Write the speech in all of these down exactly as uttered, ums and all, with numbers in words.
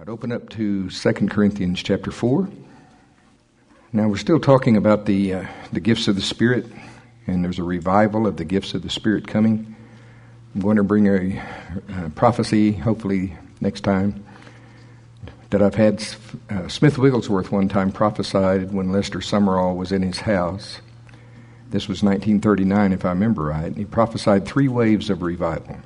I'd open up to Second Corinthians chapter four. Now we're still talking about the uh, the gifts of the Spirit, and there's a revival of the gifts of the Spirit coming. I'm going to bring a, a prophecy, hopefully next time, that I've had. Uh, Smith Wigglesworth one time prophesied when Lester Summerall was in his house. This was nineteen thirty-nine, if I remember right. And he prophesied three waves of revival.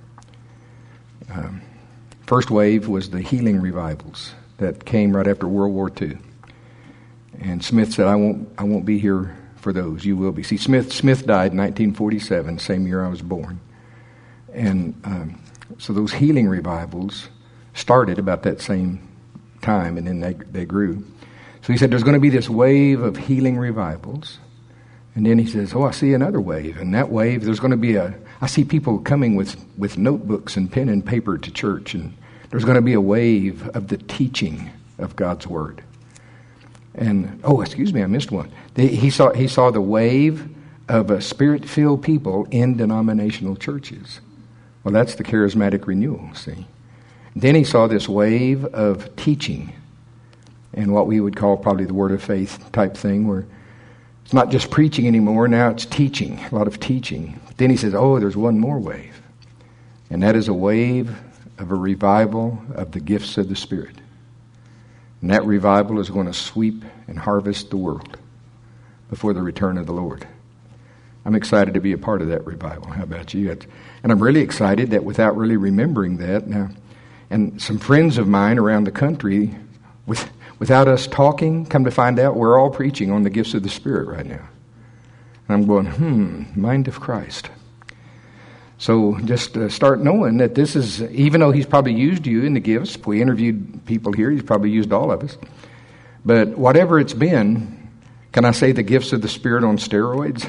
Um, First wave was the healing revivals that came right after World War Two. And Smith said, I won't I won't be here for those. You will be. See, Smith Smith died in nineteen forty-seven, same year I was born. And um, so those healing revivals started about that same time, and then they, they grew. So he said, there's going to be this wave of healing revivals. And then he says, oh, I see another wave. And that wave, there's going to be a, I see people coming with, with notebooks and pen and paper to church, and there's going to be a wave of the teaching of God's Word. And, oh, excuse me, I missed one. The, he saw he saw the wave of a Spirit-filled people in denominational churches. Well, that's the charismatic renewal, see. Then he saw this wave of teaching, and what we would call probably the Word of Faith type thing, where it's not just preaching anymore, now it's teaching, a lot of teaching. Then he says, oh, there's one more wave. And that is a wave of a revival of the gifts of the Spirit. And that revival is going to sweep and harvest the world before the return of the Lord. I'm excited to be a part of that revival. How about you? And I'm really excited that without really remembering that now, and some friends of mine around the country, with Without us talking, come to find out, we're all preaching on the gifts of the Spirit right now. And I'm going, hmm, mind of Christ. So just uh, start knowing that this is, even though he's probably used you in the gifts, we interviewed people here, he's probably used all of us. But whatever it's been, can I say the gifts of the Spirit on steroids?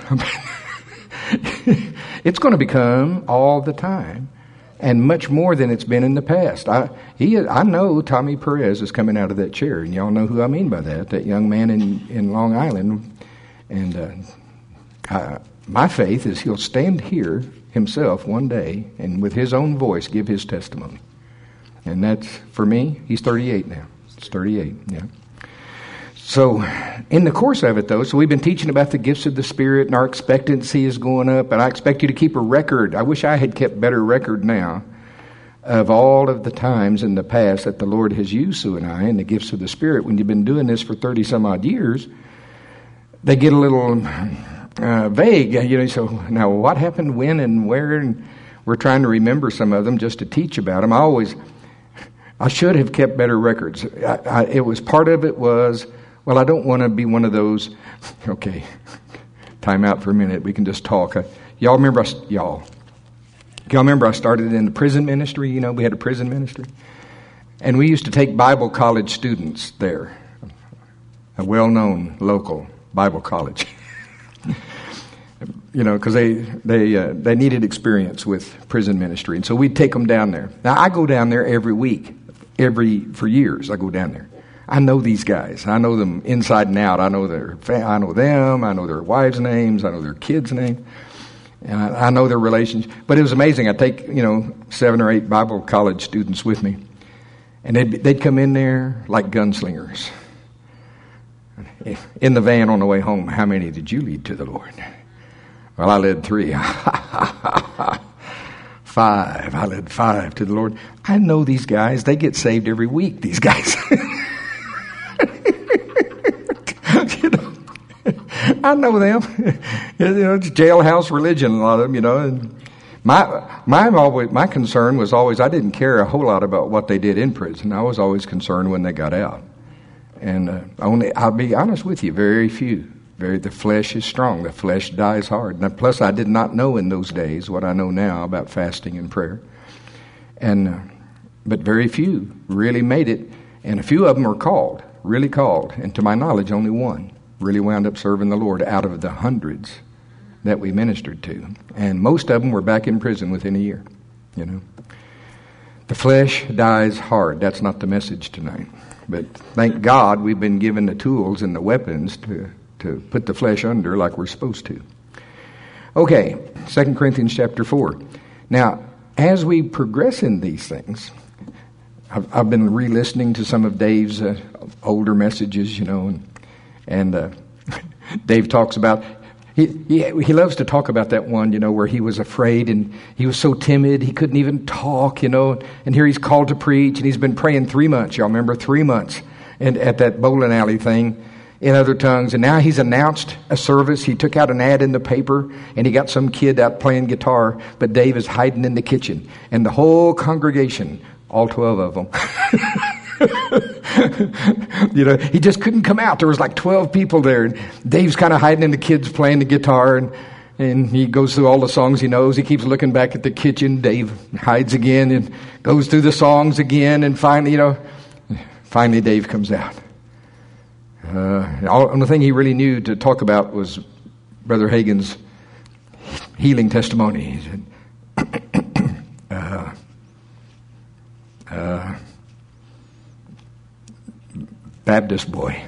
It's going to become all the time. And much more than it's been in the past. I he I know Tommy Perez is coming out of that chair, and y'all know who I mean by that. That young man in, in Long Island, and uh, I, my faith is he'll stand here himself one day and with his own voice give his testimony. And that's for me. He's thirty-eight now. It's thirty-eight. Yeah. So, in the course of it, though, so we've been teaching about the gifts of the Spirit, and our expectancy is going up, and I expect you to keep a record. I wish I had kept better record now of all of the times in the past that the Lord has used Sue and I in the gifts of the Spirit. When you've been doing this for thirty-some-odd years, they get a little uh, vague. You know, so now what happened, when, and where, and we're trying to remember some of them just to teach about them. I always, I should have kept better records. I, I, it was, part of it was, well, I don't want to be one of those, okay, time out for a minute, we can just talk. Uh, y'all remember, I, y'all, y'all remember I started in the prison ministry, you know, we had a prison ministry. And we used to take Bible college students there, a well-known local Bible college. You know, because they they uh, they needed experience with prison ministry. And so we'd take them down there. Now, I go down there every week, every, for years, I go down there. I know these guys. I know them inside and out. I know their, I know them. I know their wives' names. I know their kids' names. And I, I know their relations. But it was amazing. I'd take, you know, seven or eight Bible college students with me, and they'd they'd come in there like gunslingers. In the van on the way home, how many did you lead to the Lord? Well, I led three. Five. I led five to the Lord. I know these guys. They get saved every week. These guys. You know, I know them. You know, it's jailhouse religion, a lot of them, you know. And my my always my concern was always, I didn't care a whole lot about what they did in prison. I was always concerned when they got out. And uh, only, I'll be honest with you, very few. Very, the flesh is strong. The flesh dies hard. Now, plus, I did not know in those days what I know now about fasting and prayer. And uh, but very few really made it, and a few of them were called. Really called, and to my knowledge, only one really wound up serving the Lord out of the hundreds that we ministered to. And most of them were back in prison within a year, you know. The flesh dies hard. That's not the message tonight. But thank God we've been given the tools and the weapons to, to put the flesh under like we're supposed to. Okay, Second Corinthians chapter four. Now, as we progress in these things, I've, I've been re-listening to some of Dave's uh, older messages, you know, and, and uh, Dave talks about, he, he he loves to talk about that one, you know, where he was afraid and he was so timid he couldn't even talk, you know, and here he's called to preach and he's been praying three months, y'all remember, three months and at that bowling alley thing in other tongues, and now he's announced a service. He took out an ad in the paper and he got some kid out playing guitar, but Dave is hiding in the kitchen and the whole congregation, all twelve of them, you know, he just couldn't come out. There was like twelve people there. And Dave's kind of hiding in the kids playing the guitar, and, and he goes through all the songs he knows. He keeps looking back at the kitchen. Dave hides again and goes through the songs again. And finally, you know, finally Dave comes out. Uh, the only thing he really knew to talk about was Brother Hagin's healing testimony. He said, uh, uh, Baptist boy.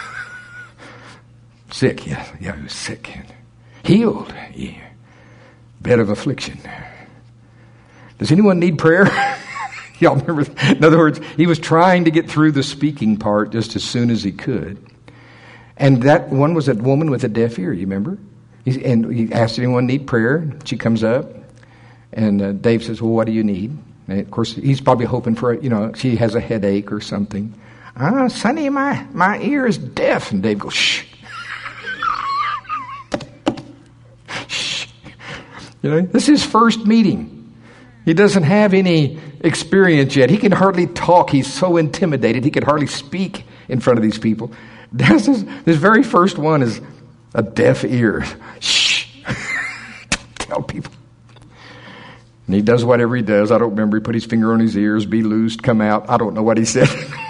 Sick, yeah, yeah, he was sick. Healed, yeah. Bed of affliction. Does anyone need prayer? Y'all remember? In other words, he was trying to get through the speaking part just as soon as he could. And that one was a woman with a deaf ear, you remember? He's, and he asked anyone need prayer. She comes up, and uh, Dave says, well, what do you need? And of course, he's probably hoping for, you know, she has a headache or something. Ah, Sonny, my, my ear is deaf. And Dave goes, shh. Shh. You know, this is his first meeting. He doesn't have any experience yet. He can hardly talk. He's so intimidated. He can hardly speak in front of these people. This, is, this very first one is a deaf ear. Shh. Don't tell people. And he does whatever he does. I don't remember. He put his finger on his ears, be loosed, come out. I don't know what he said.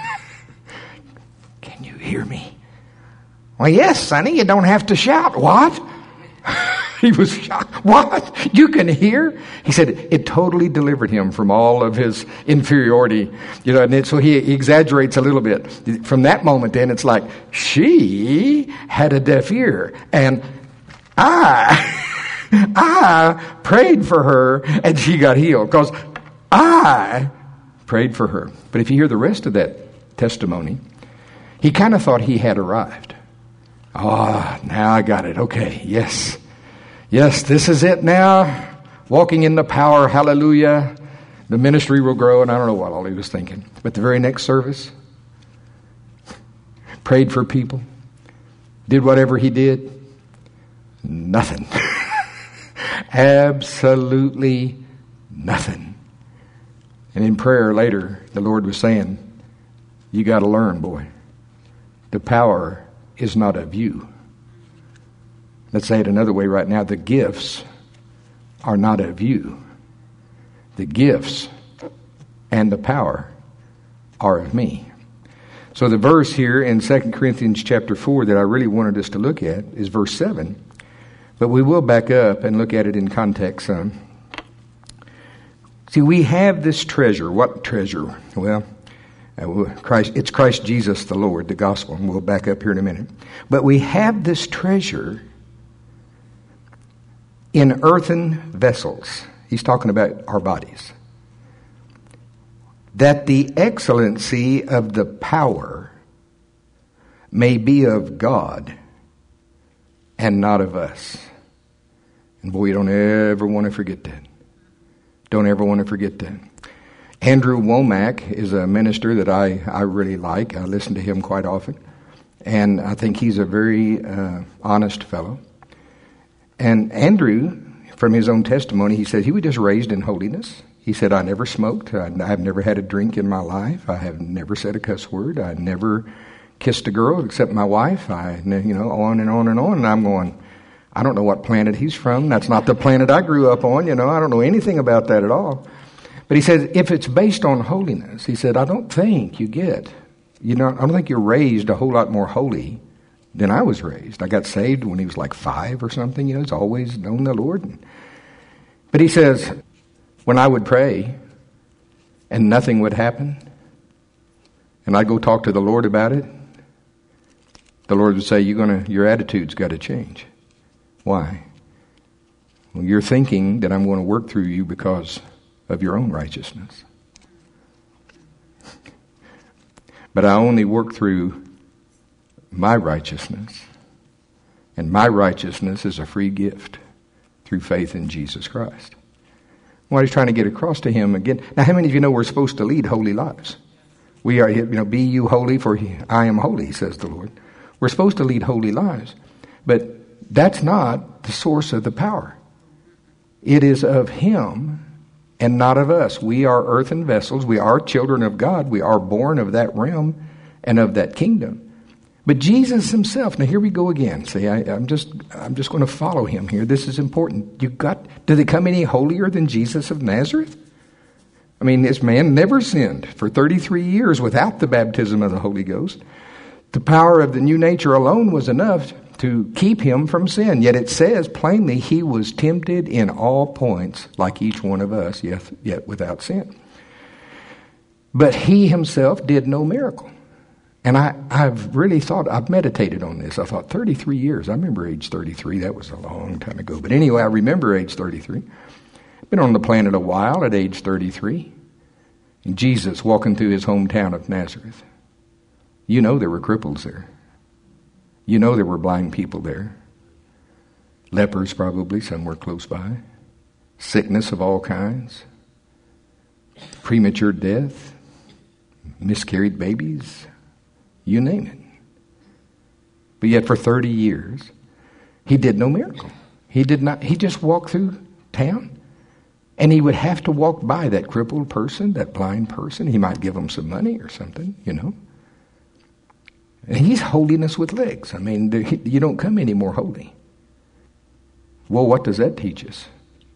Can you hear me? Well, yes, Sonny, you don't have to shout. What? He was shocked. What? You can hear? He said it totally delivered him from all of his inferiority. You know, and it, so he exaggerates a little bit. From that moment then, it's like, she had a deaf ear. And I, I prayed for her and she got healed. Because I prayed for her. But if you hear the rest of that testimony, he kind of thought he had arrived. Ah, oh, now I got it. Okay, yes. Yes, this is it now. Walking in the power, hallelujah. The ministry will grow, and I don't know what all he was thinking. But the very next service, prayed for people, did whatever he did, nothing. Absolutely nothing. And in prayer later, the Lord was saying, you got to learn, boy. The power is not of you. Let's say it another way right now. The gifts are not of you. The gifts and the power are of me. So the verse here in Second Corinthians chapter four that I really wanted us to look at is verse seven. But we will back up and look at it in context some. See, we have this treasure. What treasure? Well, uh, Christ, it's Christ Jesus the Lord, the gospel. And we'll back up here in a minute. But we have this treasure in earthen vessels. He's talking about our bodies. That the excellency of the power may be of God and not of us. And boy, you don't ever want to forget that. Don't ever want to forget that. Andrew Womack is a minister that I, I really like. I listen to him quite often. And I think he's a very uh, honest fellow. And Andrew, from his own testimony, he said he was just raised in holiness. He said, I never smoked. I, I've never had a drink in my life. I have never said a cuss word. I never kissed a girl except my wife. I, you know, on and on and on. And I'm going, I don't know what planet he's from. That's not the planet I grew up on. You know, I don't know anything about that at all. But he said, if it's based on holiness, he said, I don't think you get, you know, I don't think you're raised a whole lot more holy than I was raised. I got saved when he was like five or something. You know, he's always known the Lord. But he says, when I would pray and nothing would happen, and I'd go talk to the Lord about it, the Lord would say, "You're gonna, your attitude's got to change." Why? Well, you're thinking that I'm going to work through you because of your own righteousness. But I only work through my righteousness. And my righteousness is a free gift through faith in Jesus Christ. What he's trying to get across to him again. Now, how many of you know we're supposed to lead holy lives? We are, you know, be you holy, for I am holy, says the Lord. We're supposed to lead holy lives. But that's not the source of the power. It is of him and not of us. We are earthen vessels. We are children of God. We are born of that realm and of that kingdom. But Jesus himself, now here we go again. See, I, I'm just I'm just going to follow him here. This is important. You got, did they come any holier than Jesus of Nazareth? I mean, this man never sinned for thirty-three years without the baptism of the Holy Ghost. The power of the new nature alone was enough to keep him from sin. Yet it says plainly he was tempted in all points like each one of us, yet, yet without sin. But he himself did no miracle. And I, I've really thought, I've meditated on this. I thought thirty-three years. I remember age thirty-three. That was a long time ago. But anyway, I remember age thirty-three. Been on the planet a while at age thirty-three. And Jesus walking through his hometown of Nazareth. You know there were cripples there. You know there were blind people there. Lepers probably, somewhere close by. Sickness of all kinds. Premature death. Miscarried babies. You name it. But yet for thirty years, he did no miracle. He did not, he just walked through town. And he would have to walk by that crippled person, that blind person. He might give them some money or something, you know. And he's holiness with legs. I mean, you don't come any more holy. Well, what does that teach us?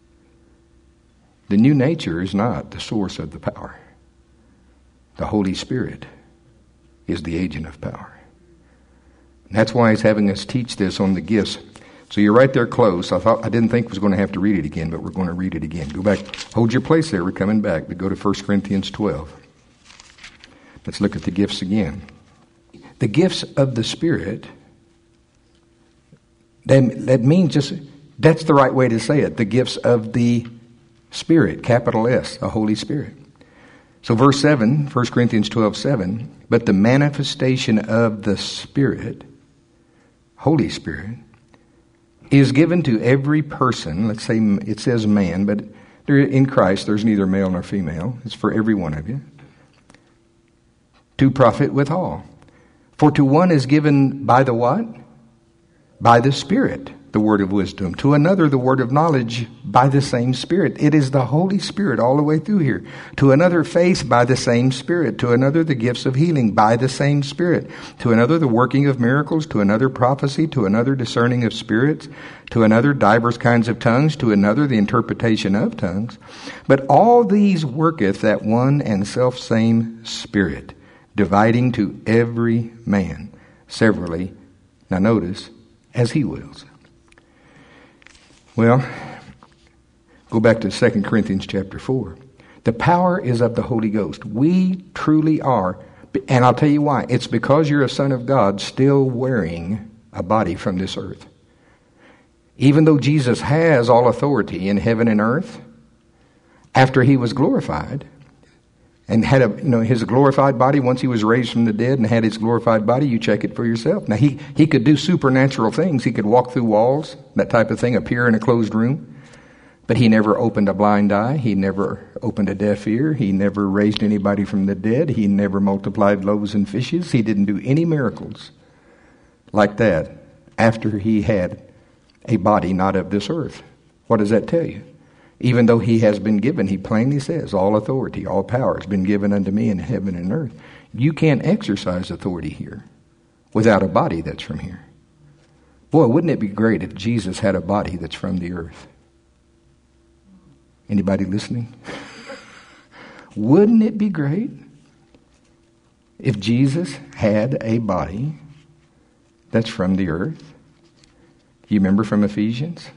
The new nature is not the source of the power. The Holy Spirit is the agent of power. And that's why he's having us teach this on the gifts. So you're right there close. I thought I didn't think I was going to have to read it again, but we're going to read it again. Go back. Hold your place there. We're coming back. But go to First Corinthians twelve. Let's look at the gifts again. The gifts of the Spirit, that, that means just, that's the right way to say it. The gifts of the Spirit, capital S, the Holy Spirit. So verse seven, First Corinthians twelve, seven, but the manifestation of the Spirit, Holy Spirit, is given to every person. Let's say it says man, but there, in Christ there's neither male nor female. It's for every one of you. To profit withal. For to one is given by the what? By the Spirit, the word of wisdom. To another, the word of knowledge by the same Spirit. It is the Holy Spirit all the way through here. To another, faith by the same Spirit. To another, the gifts of healing by the same Spirit. To another, the working of miracles. To another, prophecy. To another, discerning of spirits. To another, divers kinds of tongues. To another, the interpretation of tongues. But all these worketh that one and self-same Spirit, dividing to every man severally. Now notice, as he wills. Well, go back to Second Corinthians chapter four. The power is of the Holy Ghost. We truly are. And I'll tell you why. It's because you're a son of God still wearing a body from this earth. Even though Jesus has all authority in heaven and earth, after he was glorified, and had a, you know, his glorified body, once he was raised from the dead and had his glorified body, you check it for yourself. Now, he, he could do supernatural things. He could walk through walls, that type of thing, appear in a closed room. But he never opened a blind eye. He never opened a deaf ear. He never raised anybody from the dead. He never multiplied loaves and fishes. He didn't do any miracles like that after he had a body not of this earth. What does that tell you? Even though he has been given, he plainly says, all authority, all power has been given unto me in heaven and earth. You can't exercise authority here without a body that's from here. Boy, wouldn't it be great if Jesus had a body that's from the earth? Anybody listening? Wouldn't it be great if Jesus had a body that's from the earth? You remember from Ephesians?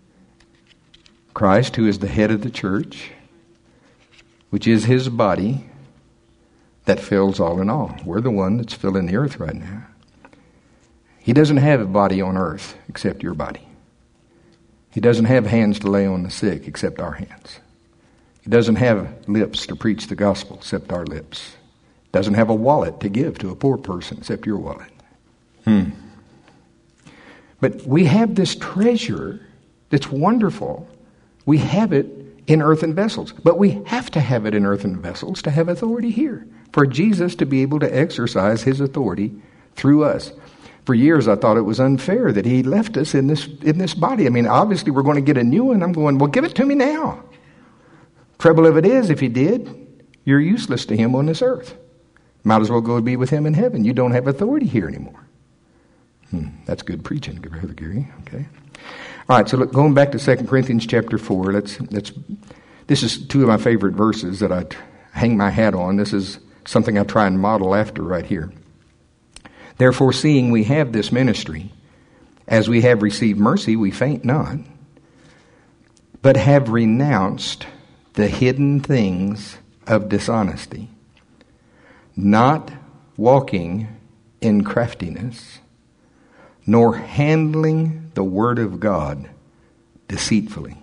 Christ, who is the head of the church, which is his body that fills all in all. We're the one that's filling the earth right now. He doesn't have a body on earth except your body. He doesn't have hands to lay on the sick except our hands. He doesn't have lips to preach the gospel except our lips. Doesn't have a wallet to give to a poor person except your wallet. Hmm. But we have this treasure that's wonderful. We have it in earthen vessels. But we have to have it in earthen vessels to have authority here. For Jesus to be able to exercise his authority through us. For years I thought it was unfair that he left us in this in this body. I mean, obviously we're going to get a new one. I'm going, well, give it to me now. Trouble of it is, if he did, you're useless to him on this earth. Might as well go be with him in heaven. You don't have authority here anymore. Hmm, that's good preaching, Brother Gary. Okay. All right, so look, going back to Second Corinthians chapter four, let's, let's, this is two of my favorite verses that I t- hang my hat on. This is something I try and model after right here. Therefore, seeing we have this ministry, as we have received mercy, we faint not, but have renounced the hidden things of dishonesty, not walking in craftiness, nor handling the word of God deceitfully.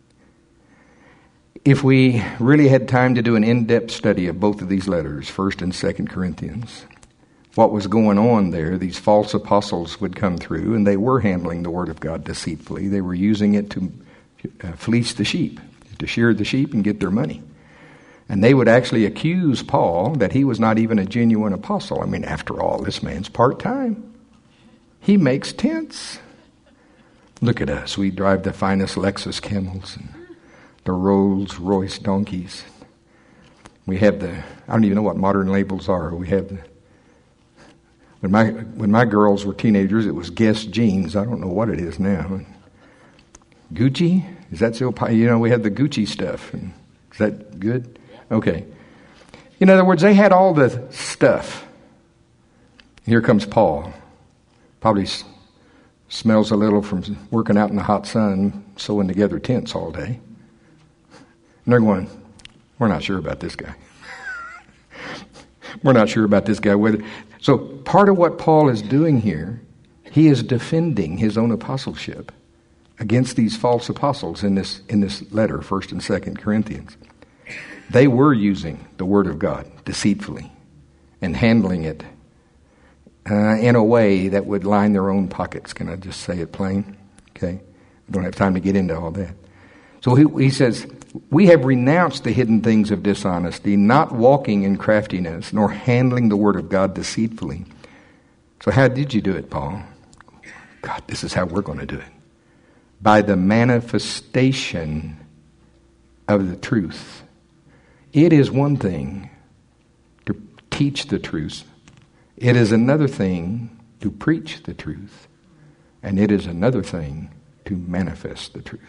If we really had time to do an in-depth study of both of these letters, First and Second Corinthians, what was going on there, these false apostles would come through, and they were handling the word of God deceitfully. They were using it to uh, fleece the sheep, to shear the sheep and get their money. And they would actually accuse Paul that he was not even a genuine apostle. I mean, after all, this man's part-time. He makes tents. Look at us. We drive the finest Lexus camels and the Rolls Royce donkeys. We have the, I don't even know what modern labels are. We have the, when my when my girls were teenagers, it was Guess jeans. I don't know what it is now. Gucci? Is that still, you know, we had the Gucci stuff. And is that good? Okay. In other words, they had all the stuff. Here comes Paul. Probably s- smells a little from working out in the hot sun, sewing together tents all day. And they're going, we're not sure about this guy. We're not sure about this guy. Whether So part of what Paul is doing here, he is defending his own apostleship against these false apostles in this in this letter, First and Second Corinthians. They were using the word of God deceitfully and handling it uh, in a way that would line their own pockets. Can I just say it plain? Okay, we don't have time to get into all that. So he, he says, we have renounced the hidden things of dishonesty, not walking in craftiness, nor handling the word of God deceitfully. So how did you do it, Paul? God, this is how we're going to do it. By the manifestation of the truth. It is one thing to teach the truth. It is another thing to preach the truth. And it is another thing to manifest the truth.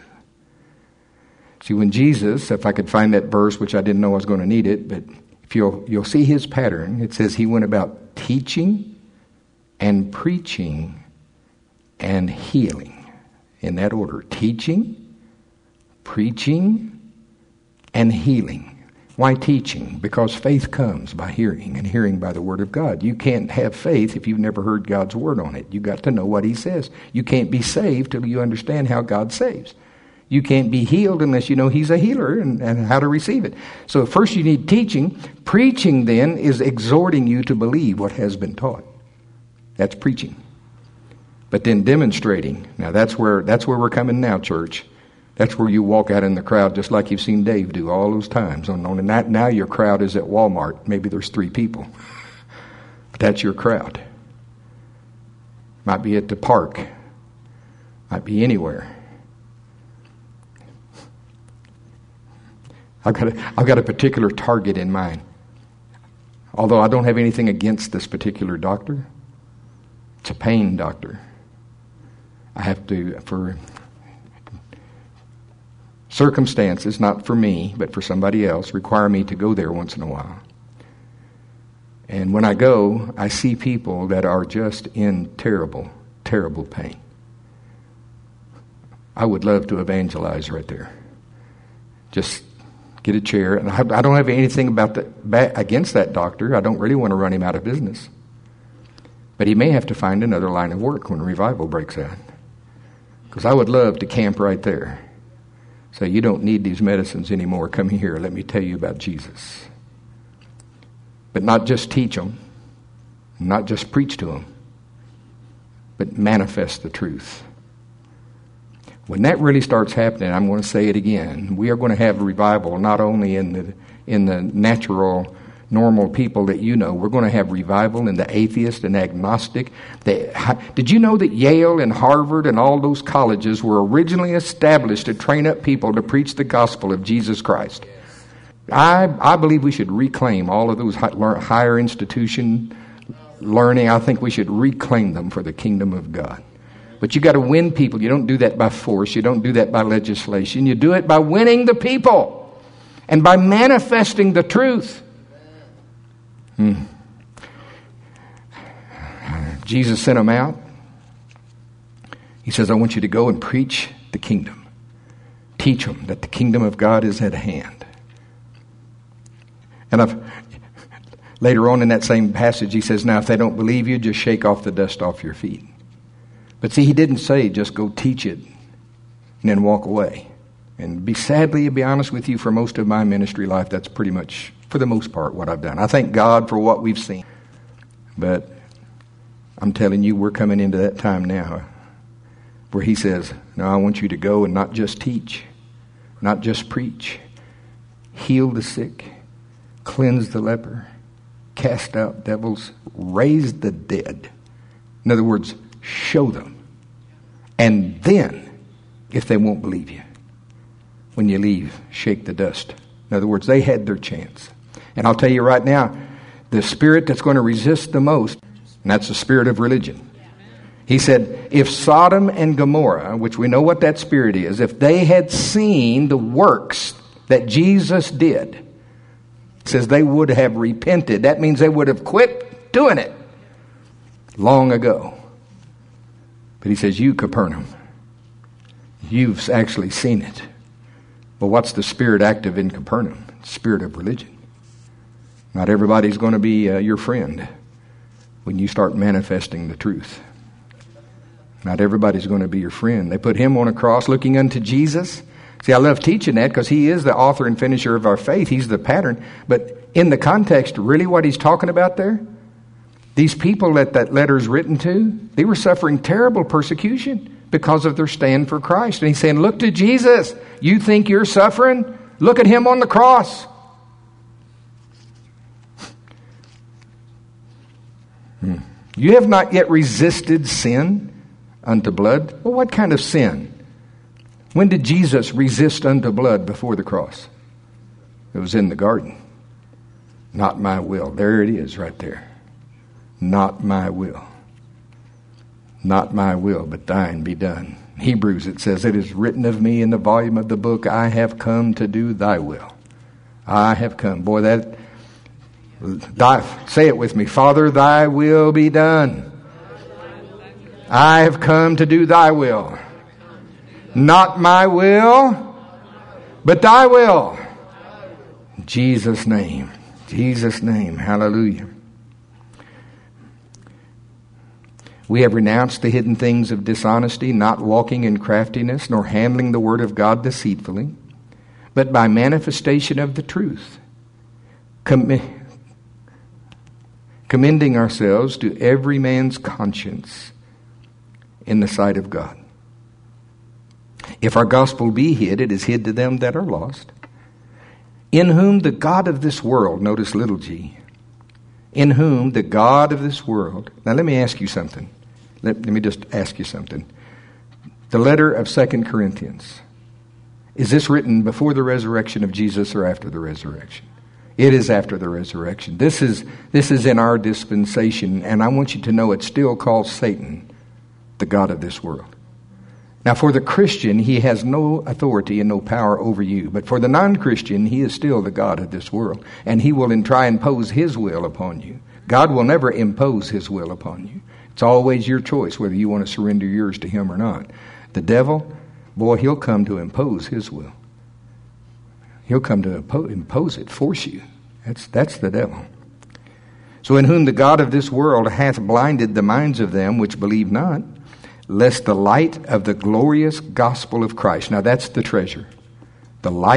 See, when Jesus, if I could find that verse, which I didn't know I was going to need it, but if you'll you'll see his pattern, it says he went about teaching and preaching and healing. In that order. Teaching, preaching, and healing. Why teaching? Because faith comes by hearing, and hearing by the word of God. You can't have faith if you've never heard God's word on it. You've got to know what he says. You can't be saved till you understand how God saves. You can't be healed unless you know he's a healer and, and how to receive it. So first you need teaching. Preaching then is exhorting you to believe what has been taught. That's preaching. But then demonstrating. Now that's where that's where we're coming now, church. That's where you walk out in the crowd just like you've seen Dave do all those times. And that, now your crowd is at Walmart. Maybe there's three people. But that's your crowd. Might be at the park. Might be anywhere. I've got a, I've got a particular target in mind. Although I don't have anything against this particular doctor. It's a pain doctor. I have to, for circumstances, not for me, but for somebody else, require me to go there once in a while. And when I go, I see people that are just in terrible, terrible pain. I would love to evangelize right there. Just get a chair. And I don't have anything about that against that doctor. I don't really want to run him out of business. But he may have to find another line of work when revival breaks out. Because I would love to camp right there. Say, you don't need these medicines anymore. Come here. Let me tell you about Jesus. But not just teach them, not just preach to them, but manifest the truth. When that really starts happening, I'm going to say it again, we are going to have revival not only in the in the natural, normal people that you know. We're going to have revival in the atheist and agnostic. They, did you know that Yale and Harvard and all those colleges were originally established to train up people to preach the gospel of Jesus Christ? I I believe we should reclaim all of those higher institution learning. I think we should reclaim them for the kingdom of God. But you got to win people. You don't do that by force. You don't do that by legislation. You do it by winning the people and by manifesting the truth. Hmm. Jesus sent them out. He says, I want you to go and preach the kingdom. Teach them that the kingdom of God is at hand. And I've, later on in that same passage, he says, now if they don't believe you, just shake off the dust off your feet. But see, he didn't say just go teach it and then walk away. And be sadly, to be honest with you, for most of my ministry life, that's pretty much, for the most part, what I've done. I thank God for what we've seen. But I'm telling you, we're coming into that time now where he says, no, I want you to go and not just teach, not just preach, heal the sick, cleanse the leper, cast out devils, raise the dead. In other words, show them. And then, if they won't believe you, when you leave, shake the dust. In other words, they had their chance. And I'll tell you right now, the spirit that's going to resist the most, and that's the spirit of religion. He said, if Sodom and Gomorrah, which we know what that spirit is, if they had seen the works that Jesus did, it says they would have repented. That means they would have quit doing it long ago. But he says, you, Capernaum, you've actually seen it. But what's the spirit active in Capernaum? Spirit of religion. Not everybody's going to be uh, your friend when you start manifesting the truth. Not everybody's going to be your friend. They put him on a cross looking unto Jesus. See, I love teaching that because he is the author and finisher of our faith. He's the pattern. But in the context, really what he's talking about there, these people that that letter's written to, they were suffering terrible persecution because of their stand for Christ. And he's saying, look to Jesus. You think you're suffering? Look at him on the cross. Hmm. You have not yet resisted sin unto blood. Well, what kind of sin? When did Jesus resist unto blood before the cross? It was in the garden. Not my will. There it is right there. Not my will. Not my will, but thine be done. In Hebrews, it says, it is written of me in the volume of the book, I have come to do thy will. I have come. Boy, that, thy, say it with me. Father, thy will be done. I have come to do thy will. Not my will, but thy will. In Jesus' name. Jesus' name. Hallelujah. We have renounced the hidden things of dishonesty, not walking in craftiness, nor handling the word of God deceitfully, but by manifestation of the truth, comm- commending ourselves to every man's conscience in the sight of God. If our gospel be hid, it is hid to them that are lost, in whom the God of this world, notice little g, in whom the God of this world. Now let me ask you something. Let, let me just ask you something. The letter of Second Corinthians, is this written before the resurrection of Jesus or after the resurrection? It is after the resurrection. This is this is in our dispensation, and I want you to know it still calls Satan the God of this world. Now, for the Christian, he has no authority and no power over you. But for the non-Christian, he is still the God of this world. And he will try and impose his will upon you. God will never impose his will upon you. It's always your choice whether you want to surrender yours to him or not. The devil, boy, he'll come to impose his will. He'll come to impose it, force you. That's, that's the devil. So in whom the God of this world hath blinded the minds of them which believe not, lest the light of the glorious gospel of Christ. Now that's the treasure. The light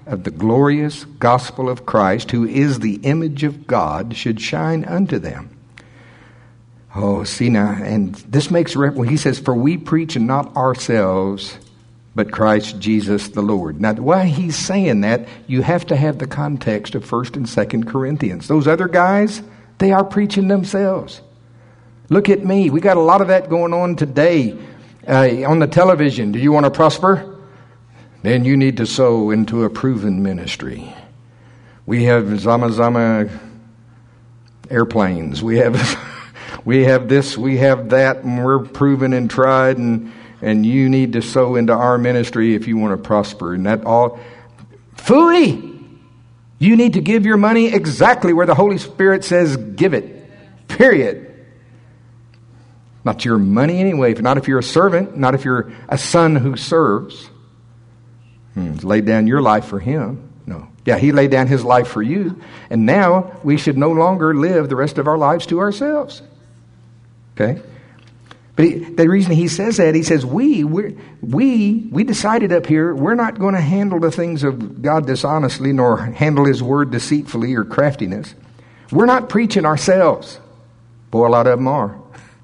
of the glorious gospel of Christ, who is the image of God, should shine unto them. Oh, see now, and this makes, when he says, for we preach not ourselves, but Christ Jesus the Lord. Now, why he's saying that, you have to have the context of First and Second Corinthians. Those other guys, they are preaching themselves. Look at me. We got a lot of that going on today uh, on the television. Do you want to prosper? Then you need to sow into a proven ministry. We have Zama Zama airplanes. We have we have this, we have that, and we're proven and tried, and and you need to sow into our ministry if you want to prosper. And that all phooey. You need to give your money exactly where the Holy Spirit says give it. Period. Not your money anyway. Not if you're a servant. Not if you're a son who serves. Hmm, lay down your life for him. No. Yeah, he laid down his life for you. And now we should no longer live the rest of our lives to ourselves. Okay? But he, the reason he says that, he says, we, we're, we, we decided up here, we're not going to handle the things of God dishonestly, nor handle his word deceitfully or craftiness. We're not preaching ourselves. Boy, a lot of them are.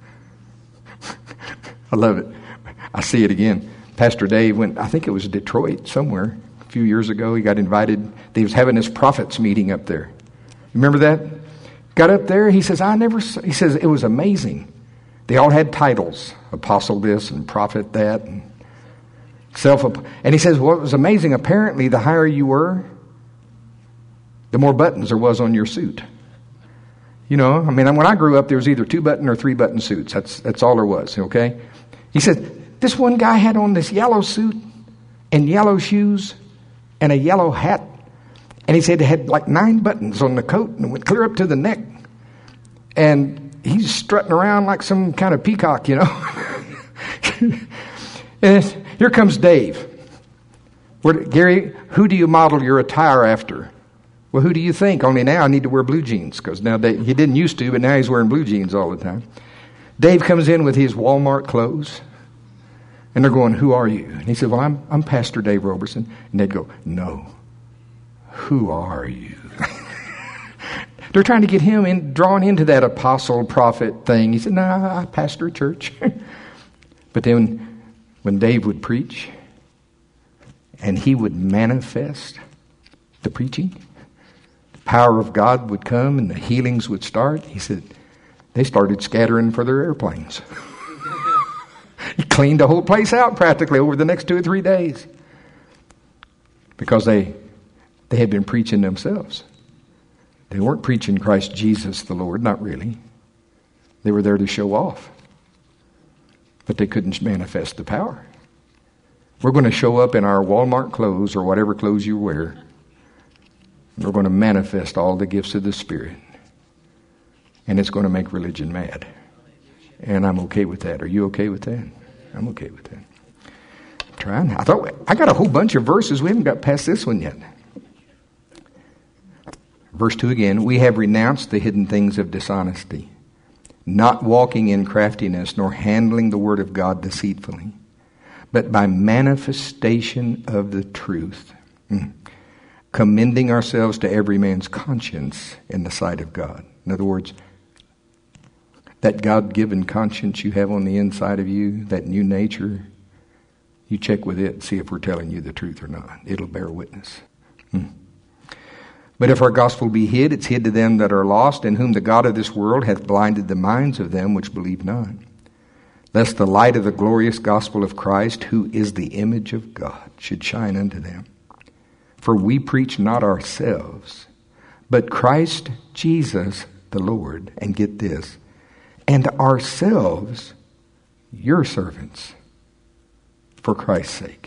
I love it. I see it again. Pastor Dave went, I think it was Detroit somewhere a few years ago. He got invited. He was having his prophets meeting up there. Remember that? Got up there. He says, I never, saw, he says, it was amazing. They all had titles, apostle this and prophet that, and self. And he says, well, it was amazing. Apparently, the higher you were, the more buttons there was on your suit. You know, I mean, when I grew up, there was either two button or three button suits. That's that's all there was. Okay. He said, this one guy had on this yellow suit and yellow shoes and a yellow hat. And he said it had like nine buttons on the coat and it went clear up to the neck. And he's strutting around like some kind of peacock, you know. And here comes Dave. Where, Gary, who do you model your attire after? Well, who do you think? Only now I need to wear blue jeans, because now Dave, he didn't used to, but now he's wearing blue jeans all the time. Dave comes in with his Walmart clothes, and they're going, who are you? And he said, well, I'm I'm Pastor Dave Roberson. And they'd go, no, who are you? They're trying to get him in, drawn into that apostle, prophet thing. He said, no, nah, I pastor a church. But then when Dave would preach, and he would manifest the preaching, the power of God would come and the healings would start. He said, they started scattering for their airplanes. He cleaned the whole place out practically over the next two or three days. Because they they had been preaching themselves. They weren't preaching Christ Jesus the Lord, not really. They were there to show off. But they couldn't manifest the power. We're going to show up in our Walmart clothes or whatever clothes you wear. We're going to manifest all the gifts of the Spirit. And it's going to make religion mad. And I'm okay with that. Are you okay with that? I'm okay with that. I'm trying. I thought I got a whole bunch of verses. We haven't got past this one yet. Verse two again. We have renounced the hidden things of dishonesty, not walking in craftiness, nor handling the word of God deceitfully, but by manifestation of the truth, commending ourselves to every man's conscience in the sight of God. In other words, that God-given conscience you have on the inside of you, that new nature, you check with it and see if we're telling you the truth or not. It'll bear witness. Hmm. But if our gospel be hid, it's hid to them that are lost, in whom the God of this world hath blinded the minds of them which believe not, lest the light of the glorious gospel of Christ, who is the image of God, should shine unto them. For we preach not ourselves, but Christ Jesus the Lord, and get this, and ourselves your servants for Christ's sake.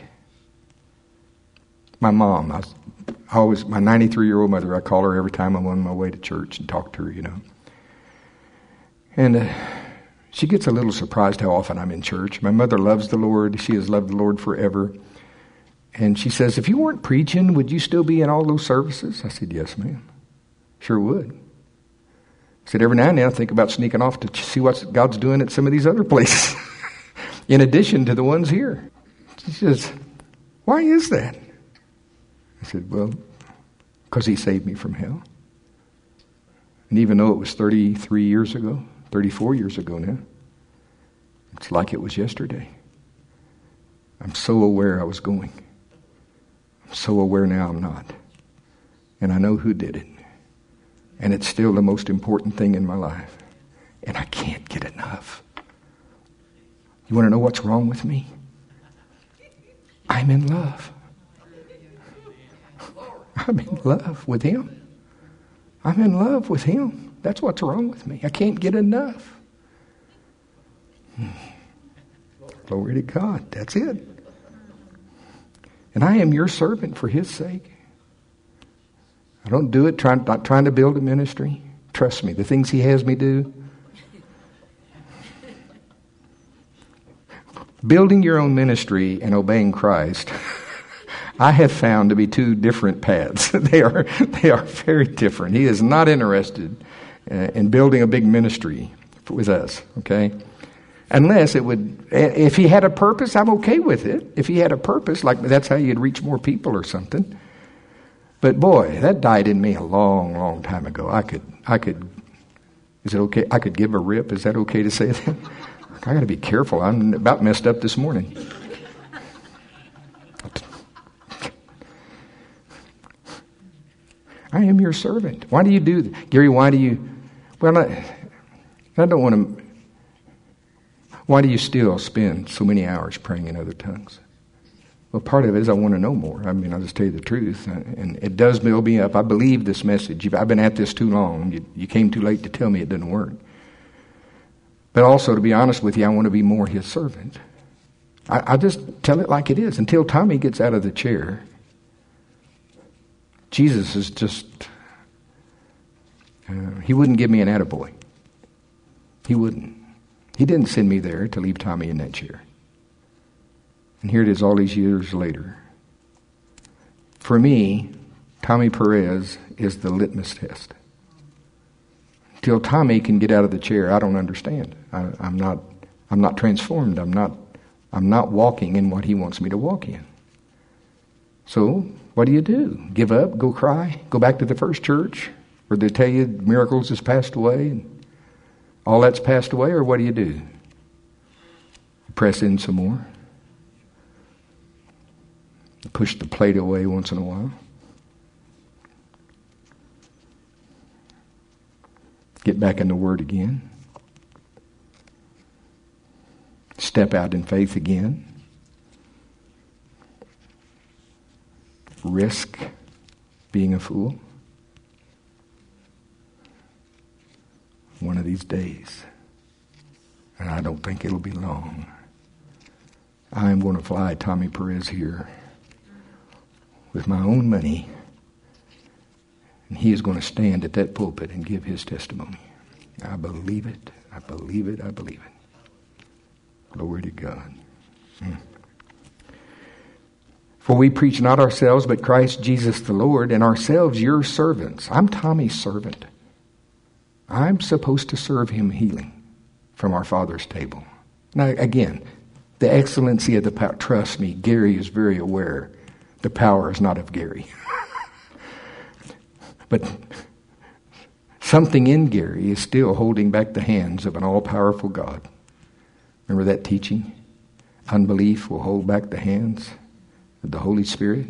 My mom, I, was, I always, my ninety-three-year-old mother, I call her every time I'm on my way to church and talk to her, you know. And uh, she gets a little surprised how often I'm in church. My mother loves the Lord. She has loved the Lord forever. And she says, if you weren't preaching, would you still be in all those services? I said, yes, ma'am. Sure would. I said, every now and then I think about sneaking off to see what God's doing at some of these other places, in addition to the ones here. She says, why is that? I said, well, because he saved me from hell. And even though it was thirty-three years ago, thirty-four years ago now, it's like it was yesterday. I'm so aware I was going. I'm so aware now I'm not. And I know who did it. And it's still the most important thing in my life. And I can't get enough. You want to know what's wrong with me? I'm in love. I'm in love with him. I'm in love with him. That's what's wrong with me. I can't get enough. Glory to God. That's it. And I am your servant for his sake. I don't do it trying, not trying to build a ministry. Trust me, the things he has me do. Building your own ministry and obeying Christ, I have found to be two different paths. They are they are very different. He is not interested uh, in building a big ministry with us, okay? Unless it would, if he had a purpose, I'm okay with it. If he had a purpose, like that's how you'd reach more people or something. But boy, that died in me a long, long time ago. I could, I could, is it okay? I could give a rip. Is that okay to say that? I got to be careful. I'm about messed up this morning. I am your servant. Why do you do that? Gary, why do you, well, I, I don't want to, why do you still spend so many hours praying in other tongues? Well, part of it is I want to know more. I mean, I'll just tell you the truth. And it does build me up. I believe this message. I've been at this too long. You, you came too late to tell me it didn't work. But also, to be honest with you, I want to be more his servant. I, I just tell it like it is. Until Tommy gets out of the chair, Jesus is just, uh, he wouldn't give me an attaboy. He wouldn't. He didn't send me there to leave Tommy in that chair. And here it is all these years later. For me, Tommy Perez is the litmus test. Till Tommy can get out of the chair, I don't understand. I, I'm not. I'm not transformed. I'm not. I'm not walking in what he wants me to walk in. So, what do you do? Give up? Go cry? Go back to the first church, where they tell you miracles has passed away and all that's passed away, or what do you do? You press in some more. Push the plate away once in a while. Get back in the Word again. Step out in faith again. Risk being a fool. One of these days, and I don't think it'll be long, I'm going to fly Tommy Perez here with my own money, and he is going to stand at that pulpit and give his testimony. I believe it. I believe it. I believe it. Glory to God. Mm. For we preach not ourselves, but Christ Jesus the Lord, and ourselves your servants. I'm Tommy's servant. I'm supposed to serve him healing from our Father's table. Now, again, the excellency of the power. Trust me, Gary is very aware the power is not of Gary. But something in Gary is still holding back the hands of an all-powerful God. Remember that teaching? Unbelief will hold back the hands of the Holy Spirit.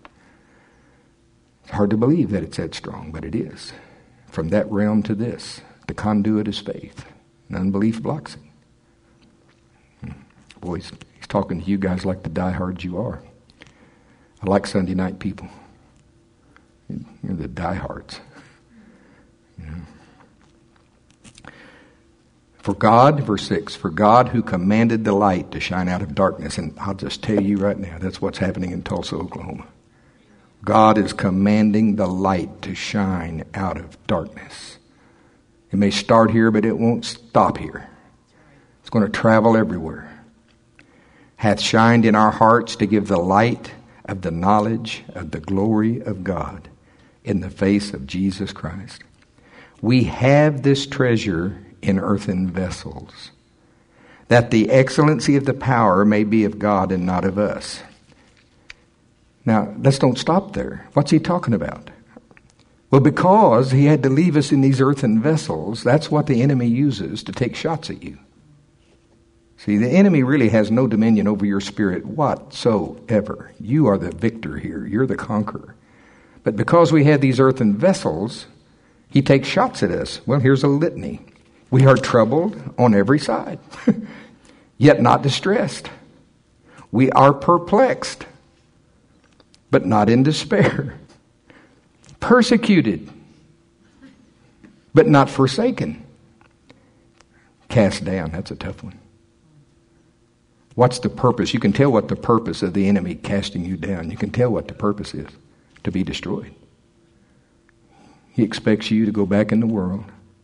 It's hard to believe that it's that strong, but it is. From that realm to this, the conduit is faith, and unbelief blocks it. Boys, he's talking to you guys like the diehards you are. I like Sunday night people. You're the diehards. You know. For God, verse six, for God who commanded the light to shine out of darkness, and I'll just tell you right now, that's what's happening in Tulsa, Oklahoma. God is commanding the light to shine out of darkness. It may start here, but it won't stop here. It's going to travel everywhere. Hath shined in our hearts to give the light of the knowledge of the glory of God in the face of Jesus Christ. We have this treasure in earthen vessels, that the excellency of the power may be of God and not of us. Now, let's don't stop there. What's he talking about? Well, because he had to leave us in these earthen vessels, that's what the enemy uses to take shots at you. See, the enemy really has no dominion over your spirit whatsoever. You are the victor here. You're the conqueror. But because we have these earthen vessels, he takes shots at us. Well, here's a litany. We are troubled on every side, yet not distressed. We are perplexed, but not in despair. Persecuted, but not forsaken. Cast down, that's a tough one. What's the purpose? You can tell what the purpose of the enemy casting you down. You can tell what the purpose is. To be destroyed. He expects you to go back in the world.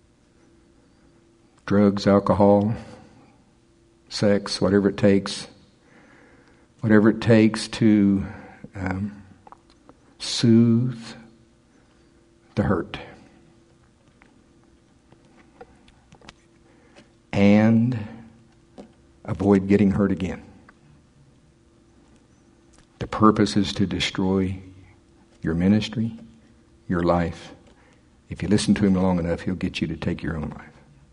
Drugs, alcohol, sex, whatever it takes. Whatever it takes to um, soothe the hurt. And avoid getting hurt again. The purpose is to destroy your ministry, your life. If you listen to him long enough, he'll get you to take your own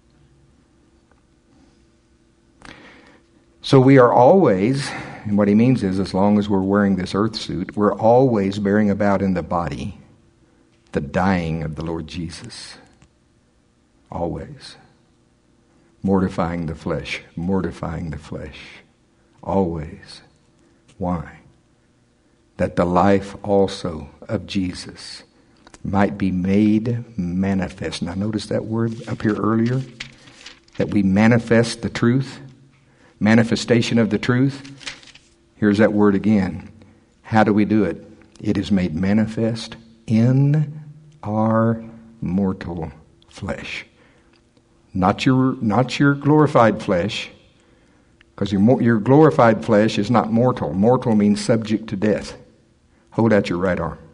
life. So we are always, and what he means is as long as we're wearing this earth suit, we're always bearing about in the body the dying of the Lord Jesus. Always. Mortifying the flesh, mortifying the flesh. Always. Why? That the life also of Jesus might be made manifest. Now notice that word up here earlier, that we manifest the truth, manifestation of the truth. Here's that word again. How do we do it? It is made manifest in our mortal flesh. Not your, not your glorified flesh, because your, your glorified flesh is not mortal. Mortal means subject to death. Hold out your right arm.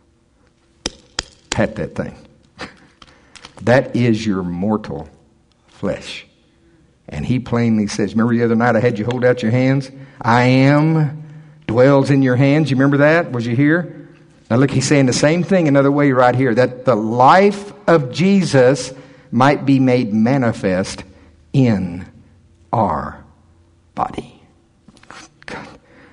Pat that thing. That is your mortal flesh. And he plainly says, remember the other night I had you hold out your hands? I am dwells in your hands. You remember that? Was you here? Now look, he's saying the same thing another way right here. That the life of Jesus might be made manifest in our body. God.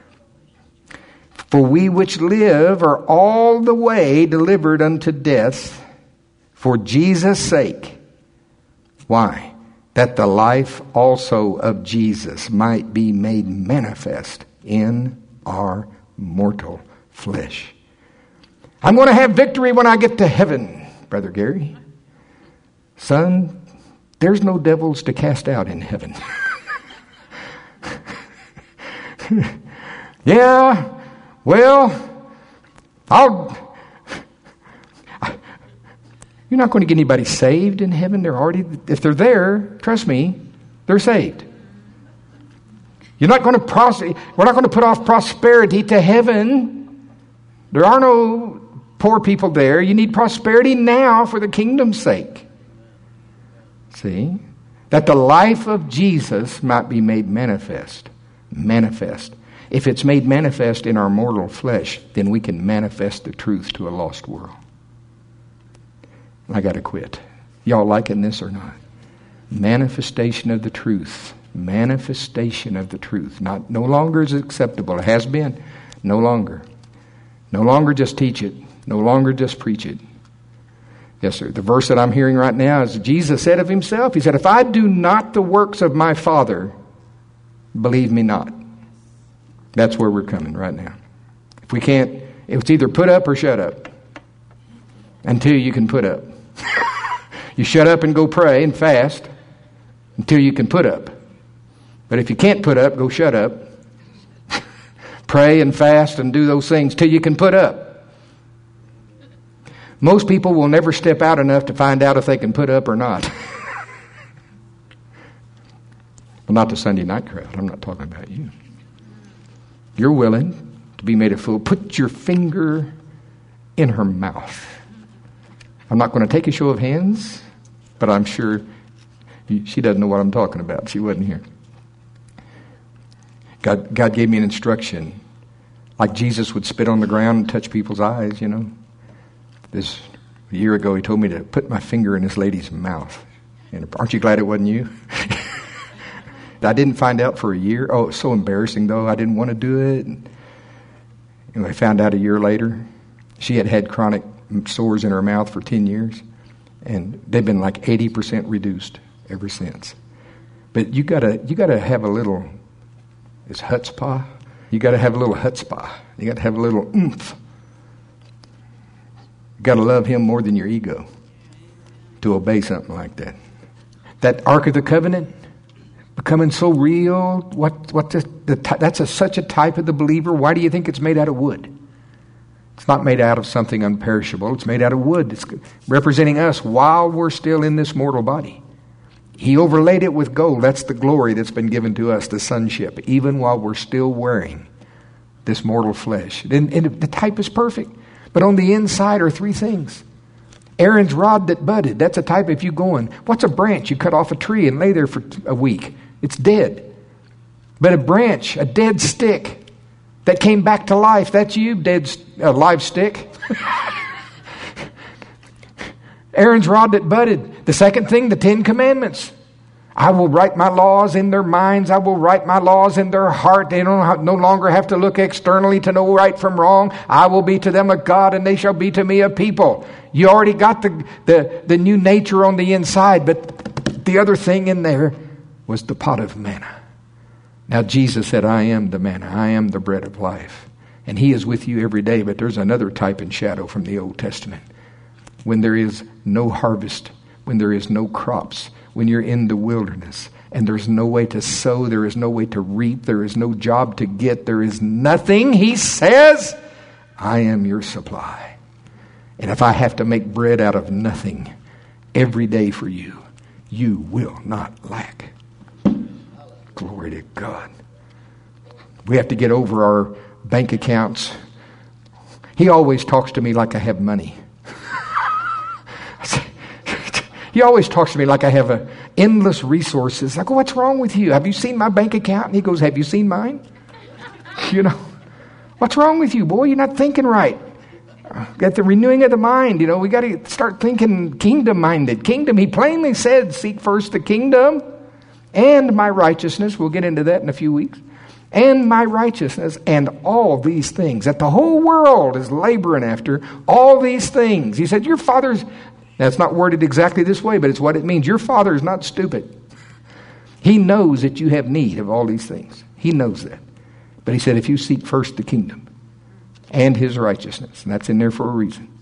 For we which live are all the way delivered unto death for Jesus' sake. Why? That the life also of Jesus might be made manifest in our mortal flesh. I'm going to have victory when I get to heaven, Brother Gary. Son, there's no devils to cast out in heaven. Yeah, well, I'll... You're not going to get anybody saved in heaven. They're already, if they're there, trust me, they're saved. You're not going to pros- we're not going to put off prosperity to heaven. There are no poor people there. You need prosperity now for the kingdom's sake. See? That the life of Jesus might be made manifest. Manifest. If it's made manifest in our mortal flesh, then we can manifest the truth to a lost world. I got to quit. Y'all liking this or not? Manifestation of the truth. Manifestation of the truth. Not no longer is it acceptable. It has been. No longer. No longer just teach it. No longer just preach it. Yes, sir. The verse that I'm hearing right now is Jesus said of himself, he said, if I do not the works of my Father, believe me not. That's where we're coming right now. If we can't, it's either put up or shut up. Until you can put up. You shut up and go pray and fast until you can put up. But if you can't put up, go shut up. Pray and fast and do those things till you can put up. Most people will never step out enough to find out if they can put up or not. Well, not the Sunday night crowd. I'm not talking about you. You're willing to be made a fool. Put your finger in her mouth. I'm not going to take a show of hands, but I'm sure she doesn't know what I'm talking about. She wasn't here. God, God gave me an instruction Like Jesus would spit on the ground and touch people's eyes, you know. This a year ago, he told me to put my finger in this lady's mouth. And aren't you glad it wasn't you? I didn't find out for a year. Oh, it was so embarrassing, though. I didn't want to do it. And anyway, I found out a year later. She had had chronic sores in her mouth for ten years. And they've been like eighty percent reduced ever since. But you gotta, you gotta have a little, it's chutzpah. You gotta have a little chutzpah. You gotta have a little oomph. You gotta love him more than your ego to obey something like that. That Ark of the Covenant, becoming so real. What, what the, the, that's a, such a type of the believer. Why do you think it's made out of wood? It's not made out of something unperishable. It's made out of wood. It's representing us while we're still in this mortal body. He overlaid it with gold. That's the glory that's been given to us, the sonship, even while we're still wearing this mortal flesh. And, and the type is perfect. But on the inside are three things. Aaron's rod that budded. That's a type if you going. What's a branch? You cut off a tree and lay there for a week. It's dead. But a branch, a dead stick, that came back to life. That's you, dead uh, live stick. Aaron's rod that budded. The second thing, the Ten Commandments. I will write my laws in their minds. I will write my laws in their heart. They don't no longer have to look externally to know right from wrong. I will be to them a God, and they shall be to me a people. You already got the, the, the new nature on the inside, but the other thing in there was the pot of manna. Now, Jesus said, I am the manna. I am the bread of life. And he is with you every day. But there's another type and shadow from the Old Testament. When there is no harvest, when there is no crops, when you're in the wilderness, and there's no way to sow, there is no way to reap, there is no job to get, there is nothing, he says, I am your supply. And if I have to make bread out of nothing every day for you, you will not lack. Glory to God. We have to get over our bank accounts. He always talks to me like I have money. He always talks to me like I have a endless resources. I go, what's wrong with you? Have you seen my bank account? And he goes, have you seen mine? You know, what's wrong with you, boy? You're not thinking right. Got the renewing of the mind. You know, we got to start thinking kingdom-minded. Kingdom, he plainly said, seek first the kingdom and my righteousness. We'll get into that in a few weeks. And my righteousness and all these things that the whole world is laboring after. All these things. He said, your father's... That's not worded exactly this way, but it's what it means. Your father is not stupid. He knows that you have need of all these things. He knows that. But he said, if you seek first the kingdom and his righteousness, and that's in there for a reason,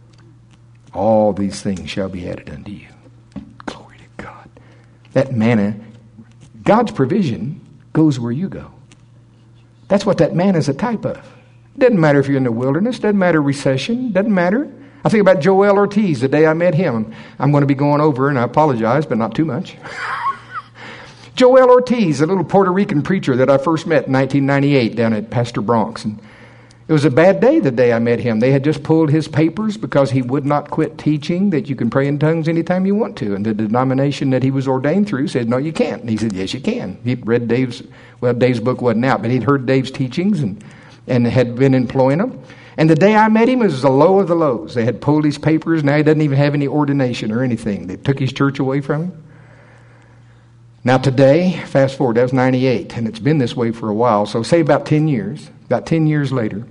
all these things shall be added unto you. Glory to God. That manna, God's provision goes where you go. That's what that manna is a type of. It doesn't matter if you're in the wilderness. Doesn't matter recession. Doesn't matter. I think about Joel Ortiz the day I met him. I'm going to be going over, and I apologize, but not too much. Joel Ortiz, a little Puerto Rican preacher that I first met in nineteen ninety-eight down at Pastor Bronx. And it was a bad day the day I met him. They had just pulled his papers because he would not quit teaching that you can pray in tongues anytime you want to. And the denomination that he was ordained through said, no, you can't. And he said, yes, you can. He read Dave's, well, Dave's book wasn't out, but he'd heard Dave's teachings and, and had been employing them. And the day I met him, it was the low of the lows. They had pulled his papers. Now he doesn't even have any ordination or anything. They took his church away from him. Now today, fast forward, that was ninety-eight, and it's been this way for a while. So say about ten years, about ten years later,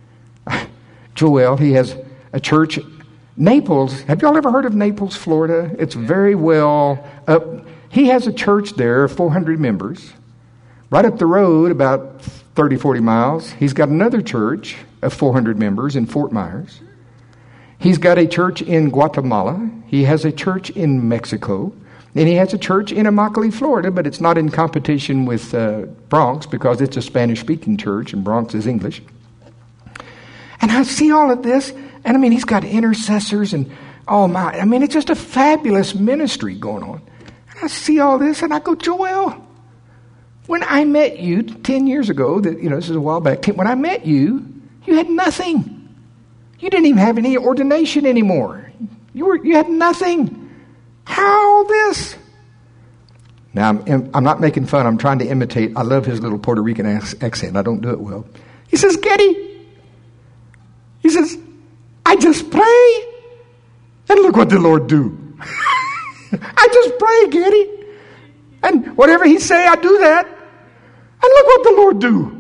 Joel, he has a church, Naples. Have y'all ever heard of Naples, Florida? It's very well up. He has a church there, four hundred members. Right up the road, about thirty, forty miles, he's got another church of four hundred members in Fort Myers. He's got a church in Guatemala. He has a church in Mexico. And he has a church in Immokalee, Florida, but it's not in competition with uh, Bronx because it's a Spanish-speaking church and Bronx is English. And I see all of this, and I mean, he's got intercessors and, oh my, I mean, it's just a fabulous ministry going on. And I see all this, and I go, Joel, when I met you ten years ago, that you know, this is a while back, when I met you, you had nothing. You didn't even have any ordination anymore. You were you had nothing. How this? Now, I'm, I'm not making fun. I'm trying to imitate. I love his little Puerto Rican accent. I don't do it well. He says, Getty, he says, I just pray, and look what the Lord do. I just pray, Getty. And whatever he say, I do that. And look what the Lord do.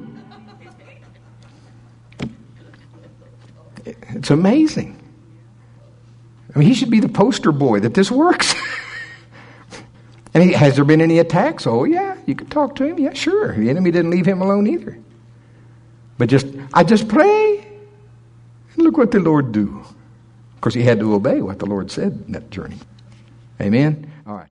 It's amazing. I mean, he should be the poster boy that this works. And he, has there been any attacks? Oh, yeah, you could talk to him. Yeah, sure. The enemy didn't leave him alone either. But just, I just pray, and look what the Lord do. Of course, he had to obey what the Lord said in that journey. Amen? All right.